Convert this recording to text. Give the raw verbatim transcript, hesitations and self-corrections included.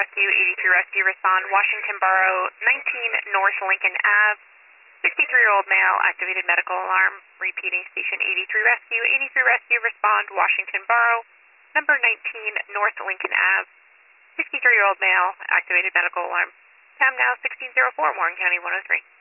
Rescue, eighty-three Rescue, respond Washington Borough, nineteen North Lincoln Ave. sixty-three-year-old male, activated medical alarm. Repeating, station eighty-three Rescue, eighty-three Rescue, respond Washington Borough, number nineteen North Lincoln Ave. sixty-three-year-old male, activated medical alarm. Time now sixteen oh four, Warren County one oh three.